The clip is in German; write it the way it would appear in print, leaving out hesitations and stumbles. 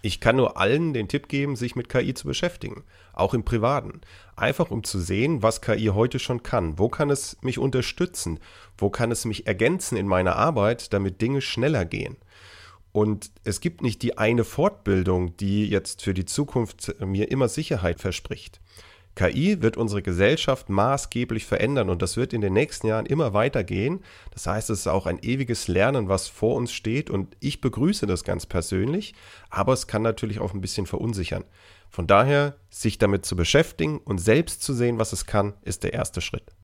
Ich kann nur allen den Tipp geben, sich mit KI zu beschäftigen, auch im Privaten. Einfach um zu sehen, was KI heute schon kann. Wo kann es mich unterstützen? Wo kann es mich ergänzen in meiner Arbeit, damit Dinge schneller gehen? Und es gibt nicht die eine Fortbildung, die jetzt für die Zukunft mir immer Sicherheit verspricht. KI wird unsere Gesellschaft maßgeblich verändern und das wird in den nächsten Jahren immer weitergehen. Das heißt, es ist auch ein ewiges Lernen, was vor uns steht und ich begrüße das ganz persönlich, aber es kann natürlich auch ein bisschen verunsichern. Von daher, sich damit zu beschäftigen und selbst zu sehen, was es kann, ist der erste Schritt.